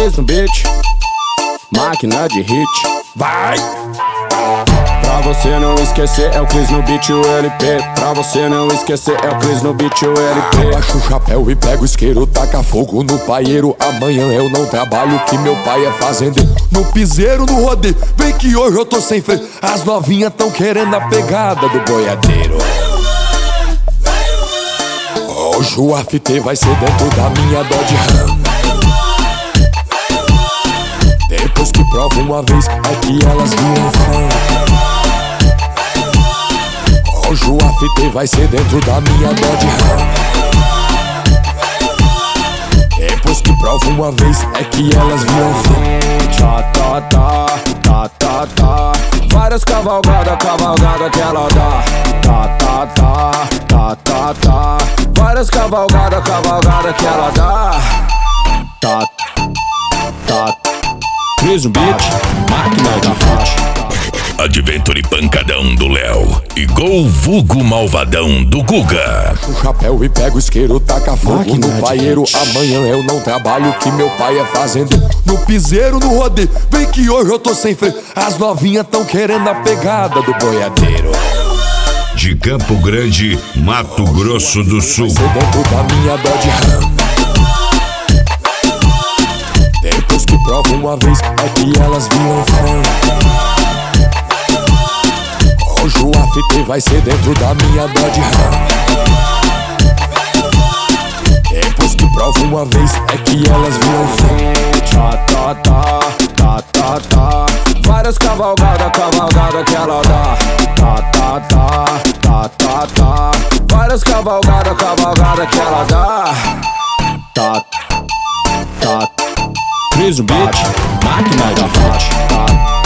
Cris no beat, máquina de hit. Vai! Pra você não esquecer, é o Cris no beat e o LP. Pra você não esquecer, é o Cris no beat e o LP. Abaixa o chapéu e pega o isqueiro, taca fogo no paieiro. Amanhã eu não trabalho, que meu pai é fazendeiro. No piseiro, no rodeio, vem que hoje eu tô sem freio. As novinhas tão querendo a pegada do boiadeiro. Hoje o after vai ser dentro da minha Dodge Ram. Depois que prova uma vez, é que elas viram fã. Hoje o after vai ser dentro da minha Dodge Ram. Depois que prova uma vez, é que elas viram fã. Tá, tá, tá, tá, tá, tá. Várias cavalgadas, cavalgada que ela dá. Tá, tá, tá, tá, tá, tá. Várias cavalgadas, cavalgada que ela dá. Tá, tá. Cris no beat, máquina de hit. Adventure pancadão do Léo e Gol vulgo malvadão do Guga. O chapéu e pega o isqueiro, taca fogo Máquina no de paieiro. hit. Amanhã eu não trabalho, que meu pai é fazendeiro. No piseiro, no rodeio, vem que hoje eu tô sem freio. As novinhas tão querendo a pegada do boiadeiro. De Campo Grande, Mato Grosso do Sul. Vai ser dentro da minha Dodge Ram. Depois que prova uma vez, é que elas viram fã. Hoje o after vai ser dentro da minha Dodge Ram. Depois que prova uma vez, é que elas viram fã. Tá, tá, tá, tá, tá, tá. Várias cavalgadas, cavalgada que ela dá. Tá, tá, tá, tá, tá, tá. Várias cavalgadas, cavalgada que ela dá. Tá, tá. Cris no beat, máquina de hit. Tá.